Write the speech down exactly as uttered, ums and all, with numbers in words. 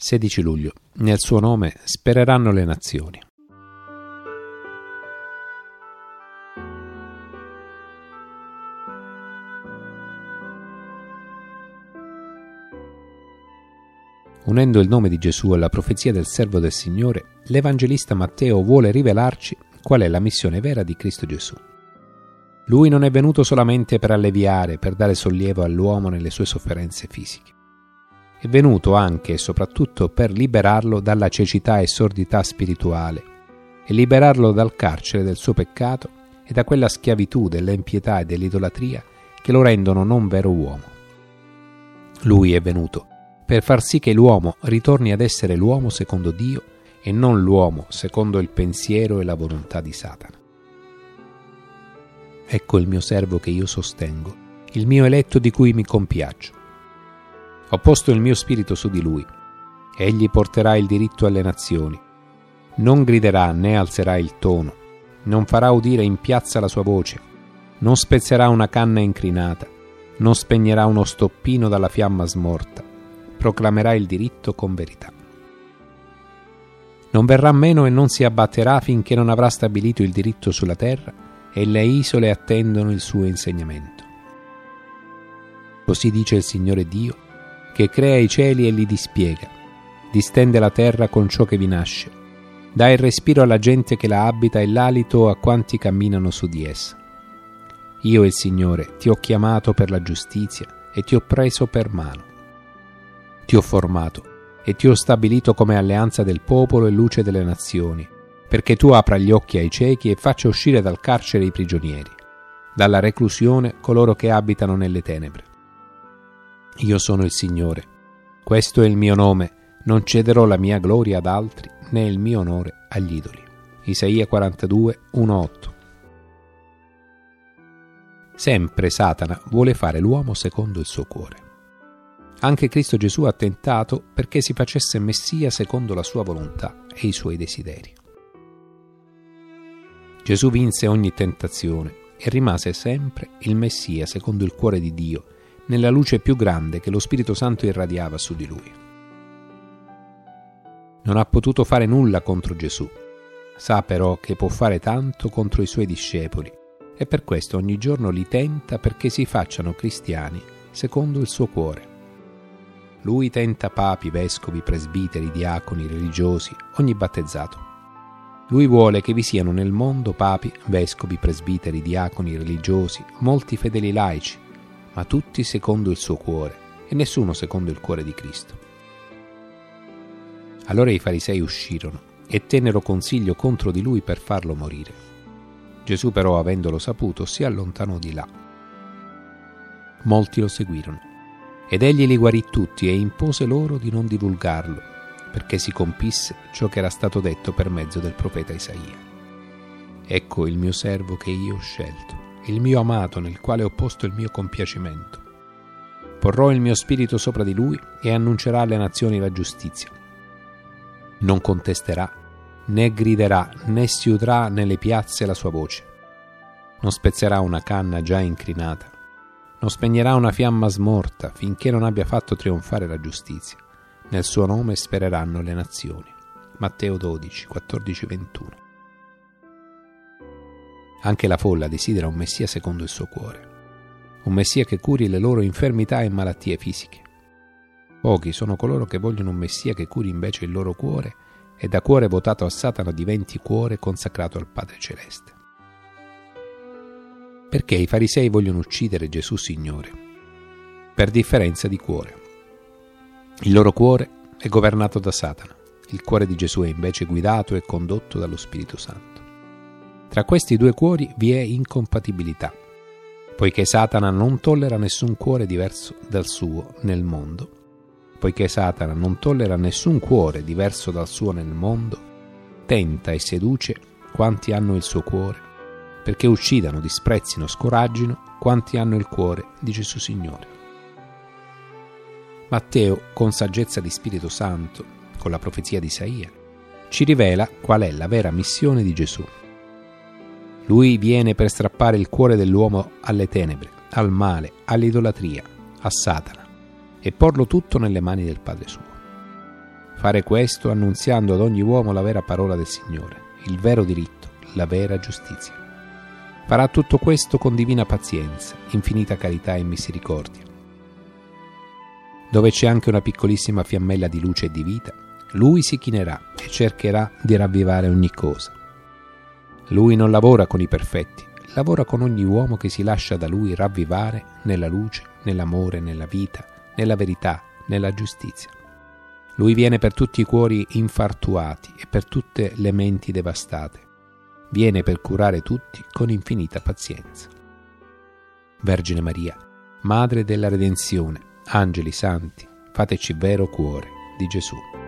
sedici luglio. Nel suo nome spereranno le nazioni. Unendo il nome di Gesù alla profezia del servo del Signore, l'Evangelista Matteo vuole rivelarci qual è la missione vera di Cristo Gesù. Lui non è venuto solamente per alleviare, per dare sollievo all'uomo nelle sue sofferenze fisiche. È venuto anche e soprattutto per liberarlo dalla cecità e sordità spirituale e liberarlo dal carcere del suo peccato e da quella schiavitù dell'impietà e dell'idolatria che lo rendono non vero uomo. Lui è venuto per far sì che l'uomo ritorni ad essere l'uomo secondo Dio e non l'uomo secondo il pensiero e la volontà di Satana. Ecco il mio servo che io sostengo, il mio eletto di cui mi compiaccio. Ho posto il mio spirito su di lui. Egli porterà il diritto alle nazioni. Non griderà né alzerà il tono, non farà udire in piazza la sua voce, non spezzerà una canna incrinata, non spegnerà uno stoppino dalla fiamma smorta, proclamerà il diritto con verità. Non verrà meno e non si abbatterà finché non avrà stabilito il diritto sulla terra e le isole attendono il suo insegnamento. Così dice il Signore Dio, che crea i cieli e li dispiega, distende la terra con ciò che vi nasce, dà il respiro alla gente che la abita e l'alito a quanti camminano su di essa. Io, il Signore, ti ho chiamato per la giustizia e ti ho preso per mano. Ti ho formato e ti ho stabilito come alleanza del popolo e luce delle nazioni, perché tu apra gli occhi ai ciechi e faccia uscire dal carcere i prigionieri, dalla reclusione coloro che abitano nelle tenebre. Io sono il Signore, questo è il mio nome, non cederò la mia gloria ad altri, né il mio onore agli idoli. Isaia quarantadue, uno otto. Sempre Satana vuole fare l'uomo secondo il suo cuore. Anche Cristo Gesù ha tentato perché si facesse Messia secondo la sua volontà e i suoi desideri. Gesù vinse ogni tentazione e rimase sempre il Messia secondo il cuore di Dio, nella luce più grande che lo Spirito Santo irradiava su di lui. Non ha potuto fare nulla contro Gesù, sa però che può fare tanto contro i suoi discepoli e per questo ogni giorno li tenta perché si facciano cristiani secondo il suo cuore. Lui tenta papi, vescovi, presbiteri, diaconi, religiosi, ogni battezzato. Lui vuole che vi siano nel mondo papi, vescovi, presbiteri, diaconi, religiosi, molti fedeli laici, ma tutti secondo il suo cuore e nessuno secondo il cuore di Cristo. Allora i farisei uscirono e tennero consiglio contro di lui per farlo morire. Gesù però, avendolo saputo, si allontanò di là. Molti lo seguirono. Ed egli li guarì tutti e impose loro di non divulgarlo, perché si compisse ciò che era stato detto per mezzo del profeta Isaia. Ecco il mio servo che io ho scelto, il mio amato nel quale ho posto il mio compiacimento. Porrò il mio spirito sopra di lui e annuncerà alle nazioni la giustizia. Non contesterà, né griderà, né si udrà nelle piazze la sua voce. Non spezzerà una canna già incrinata, non spegnerà una fiamma smorta finché non abbia fatto trionfare la giustizia. Nel suo nome spereranno le nazioni. Matteo dodici, quattordici ventuno. Anche la folla desidera un Messia secondo il suo cuore, un Messia che curi le loro infermità e malattie fisiche. Pochi sono coloro che vogliono un Messia che curi invece il loro cuore e da cuore votato a Satana diventi cuore consacrato al Padre Celeste. Perché i farisei vogliono uccidere Gesù Signore? Per differenza di cuore. Il loro cuore è governato da Satana, il cuore di Gesù è invece guidato e condotto dallo Spirito Santo. Tra questi due cuori vi è incompatibilità, poiché Satana non tollera nessun cuore diverso dal suo nel mondo. Poiché Satana non tollera nessun cuore diverso dal suo nel mondo, tenta e seduce quanti hanno il suo cuore, perché uccidano, disprezzino, scoraggino quanti hanno il cuore di Gesù Signore. Matteo, con saggezza di Spirito Santo, con la profezia di Isaia, ci rivela qual è la vera missione di Gesù. Lui viene per strappare il cuore dell'uomo alle tenebre, al male, all'idolatria, a Satana, e porlo tutto nelle mani del Padre suo. Fare questo annunziando ad ogni uomo la vera parola del Signore, il vero diritto, la vera giustizia. Farà tutto questo con divina pazienza, infinita carità e misericordia. Dove c'è anche una piccolissima fiammella di luce e di vita, Lui si chinerà e cercherà di ravvivare ogni cosa. Lui non lavora con i perfetti, lavora con ogni uomo che si lascia da Lui ravvivare nella luce, nell'amore, nella vita, nella verità, nella giustizia. Lui viene per tutti i cuori infartuati e per tutte le menti devastate. Viene per curare tutti con infinita pazienza. Vergine Maria, Madre della Redenzione, angeli santi, fateci vero cuore di Gesù.